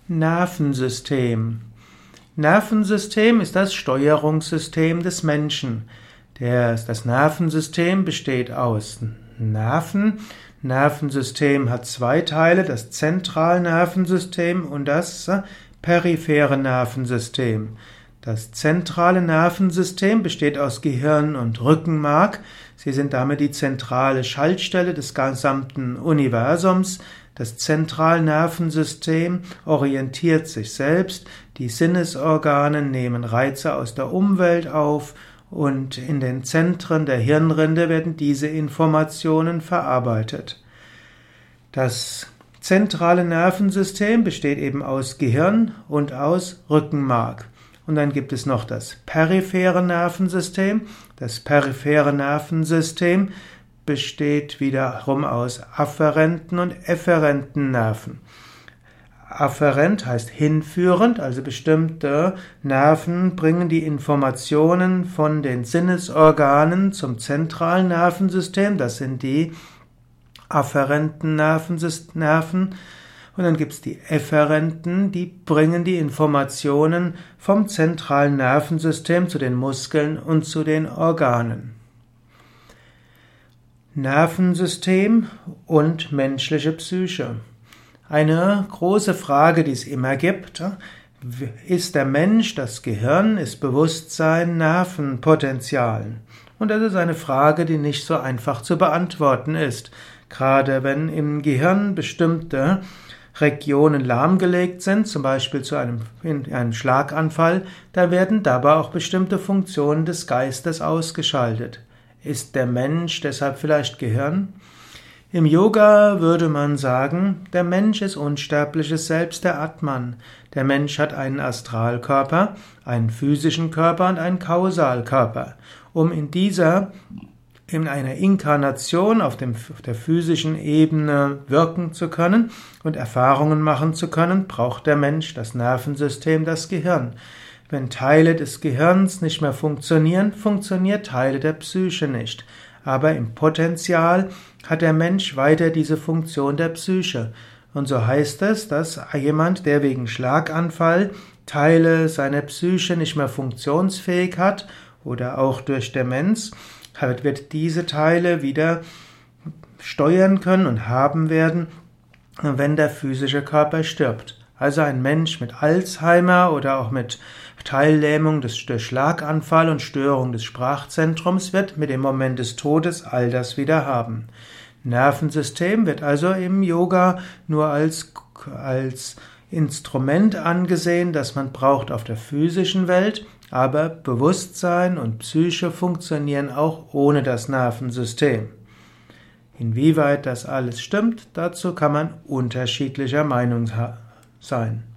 Nervensystem. Nervensystem ist das Steuerungssystem des Menschen. Das Nervensystem besteht aus Nerven. Nervensystem hat zwei Teile, das Zentralnervensystem und das periphere Nervensystem. Das zentrale Nervensystem besteht aus Gehirn und Rückenmark. Sie sind damit die zentrale Schaltstelle des gesamten Universums. Das Zentralnervensystem orientiert sich selbst. Die Sinnesorgane nehmen Reize aus der Umwelt auf und in den Zentren der Hirnrinde werden diese Informationen verarbeitet. Das zentrale Nervensystem besteht eben aus Gehirn und aus Rückenmark. Und dann gibt es noch das periphere Nervensystem. Das periphere Nervensystem besteht wiederum aus afferenten und efferenten Nerven. Afferent heißt hinführend, also bestimmte Nerven bringen die Informationen von den Sinnesorganen zum zentralen Nervensystem. Das sind die afferenten Nerven. Und dann gibt es die efferenten, die bringen die Informationen vom zentralen Nervensystem zu den Muskeln und zu den Organen. Nervensystem und menschliche Psyche. Eine große Frage, die es immer gibt: Ist der Mensch, das Gehirn, ist Bewusstsein, Nervenpotenzial? Und das ist eine Frage, die nicht so einfach zu beantworten ist. Gerade wenn im Gehirn bestimmte Regionen lahmgelegt sind, zum Beispiel in einem Schlaganfall, da werden dabei auch bestimmte Funktionen des Geistes ausgeschaltet. Ist der Mensch deshalb vielleicht Gehirn? Im Yoga würde man sagen, der Mensch ist unsterbliches Selbst, der Atman. Der Mensch hat einen Astralkörper, einen physischen Körper und einen Kausalkörper. Um in einer Inkarnation auf der physischen Ebene wirken zu können und Erfahrungen machen zu können, braucht der Mensch das Nervensystem, das Gehirn. Wenn Teile des Gehirns nicht mehr funktionieren, funktionieren Teile der Psyche nicht. Aber im Potenzial hat der Mensch weiter diese Funktion der Psyche. Und so heißt es, dass jemand, der wegen Schlaganfall Teile seiner Psyche nicht mehr funktionsfähig hat oder auch durch Demenz, wird diese Teile wieder steuern können und haben werden, wenn der physische Körper stirbt. Also ein Mensch mit Alzheimer oder auch mit Teillähmung durch Schlaganfall und Störung des Sprachzentrums wird mit dem Moment des Todes all das wieder haben. Nervensystem wird also im Yoga nur als Instrument angesehen, das man braucht auf der physischen Welt, aber Bewusstsein und Psyche funktionieren auch ohne das Nervensystem. Inwieweit das alles stimmt, dazu kann man unterschiedlicher Meinung sein.